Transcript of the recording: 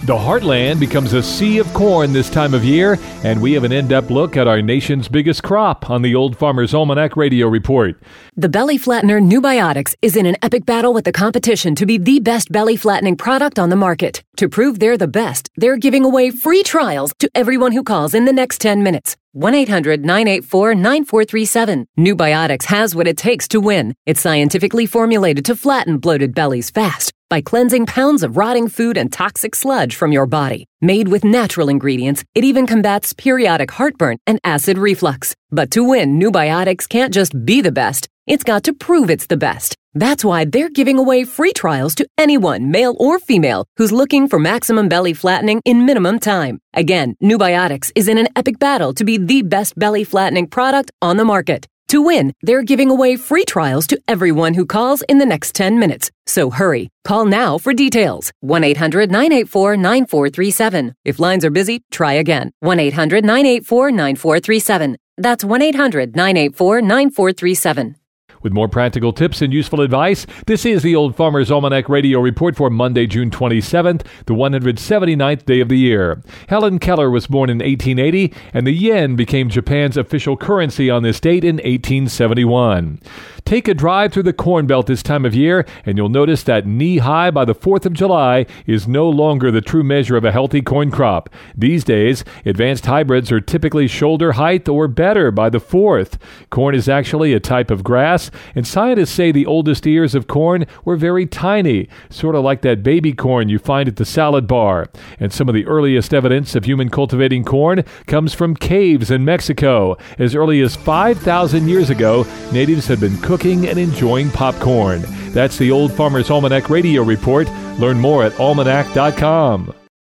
The heartland becomes a sea of corn this time of year, and we have an in-depth look at our nation's biggest crop on the Old Farmer's Almanac Radio Report. The Belly Flattener Nubiotics is in an epic battle with the competition to be the best belly flattening product on the market. To prove they're the best, they're giving away free trials to everyone who calls in the next 10 minutes. 1-800-984-9437. Nubiotics has what it takes to win. It's scientifically formulated to flatten bloated bellies fast by cleansing pounds of rotting food and toxic sludge from your body. Made with natural ingredients, it even combats periodic heartburn and acid reflux. But to win, Nubiotics can't just be the best. It's got to prove it's the best. That's why they're giving away free trials to anyone, male or female, who's looking for maximum belly flattening in minimum time. Again, Nubiotics is in an epic battle to be the best belly flattening product on the market. To win, they're giving away free trials to everyone who calls in the next 10 minutes. So hurry. Call now for details. 1-800-984-9437. If lines are busy, try again. 1-800-984-9437. That's 1-800-984-9437. With more practical tips and useful advice, this is the Old Farmer's Almanac Radio Report for Monday, June 27th, the 179th day of the year. Helen Keller was born in 1880, and the yen became Japan's official currency on this date in 1871. Take a drive through the Corn Belt this time of year, and you'll notice that knee-high by the 4th of July is no longer the true measure of a healthy corn crop. These days, advanced hybrids are typically shoulder height or better by the 4th. Corn is actually a type of grass, and scientists say the oldest ears of corn were very tiny, sort of like that baby corn you find at the salad bar. And some of the earliest evidence of human cultivating corn comes from caves in Mexico. As early as 5,000 years ago, natives had been cooking and enjoying popcorn. That's the Old Farmer's Almanac Radio Report. Learn more at almanac.com.